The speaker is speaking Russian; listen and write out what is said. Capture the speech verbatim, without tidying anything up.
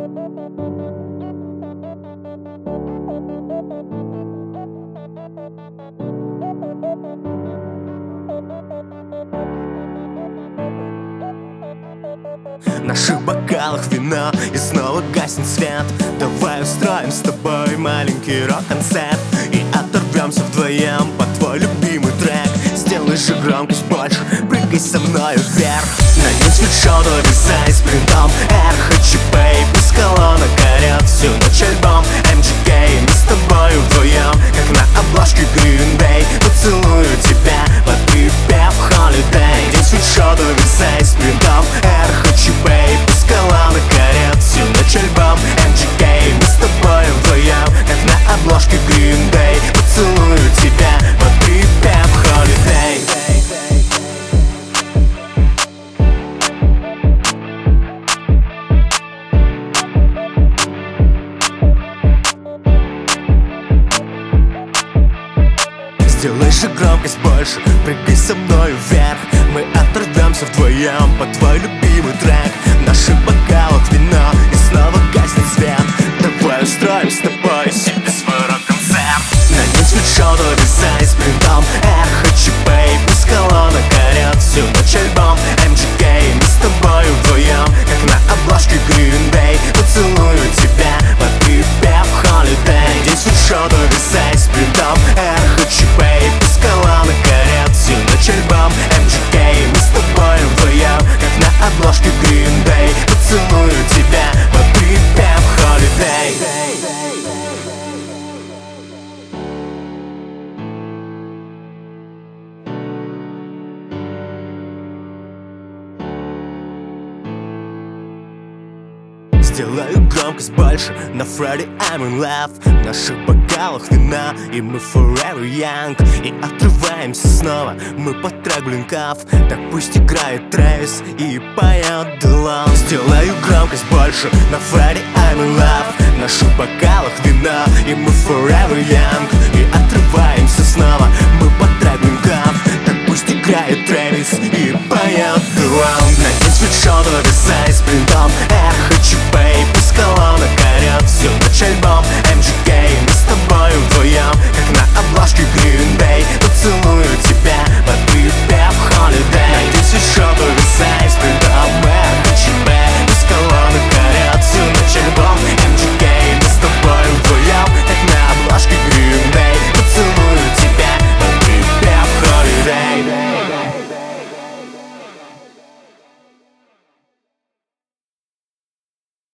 В наших бокалах вина, и снова гаснет свет. Давай устроим с тобой маленький рок-концерт и оторвемся вдвоем под твой любимый трек. Сделай же громкость больше, прыгай со мной вверх. Надень свитшот, вязай с принтом эр эйч пи. Без колонок горят всю ночь альбом эм джи кей. Мы с тобой вдвоем, как на обложке Green Day. Поцелую тебя под припев Holiday. Надень свитшот, вязай с принтом эр эйч пи. Без колонок горят всю ночь альбом эм джи кей. Мы с тобой вдвоем, как на обложке Green Day. Поцелую тебя под припев Holiday. Сделай же громкость больше, прыгай со мной вверх. Мы оторвемся вдвоем под твой любимый трек. В наших бокалах вино, и снова гаснет свет. Давай устроим с тобой себе свой рок-концерт. Надень свитшот, вязай с принтом эр эйч пи. Без колонок горят всю ночь альбом эм джи кей. Мы с тобой вдвоем, как на обложке Green Day. Поцелую тебя под припев Holiday. Надень свитшот, вязай с принтом эр эйч пи. Без колонок горят всю ночь альбом эм джи кей. Мы с тобой вдвоем, как на обложке Green Day. Поцелую тебя под припев Holiday. Сделаю громкость больше, на Friday I'm in love. В наших бокалах вина, и мы forever young. И отрываемся снова, мы под трек блинков. Так пусть играет Трэвис и поет Делон. Сделаю громкость больше, на Friday I'm in love. В наших бокалах вина, и мы forever young. И отрываемся снова, мы под трек блинков. Так пусть играет Трэвис и поет Делон. Надень свитшот, вязай с принтом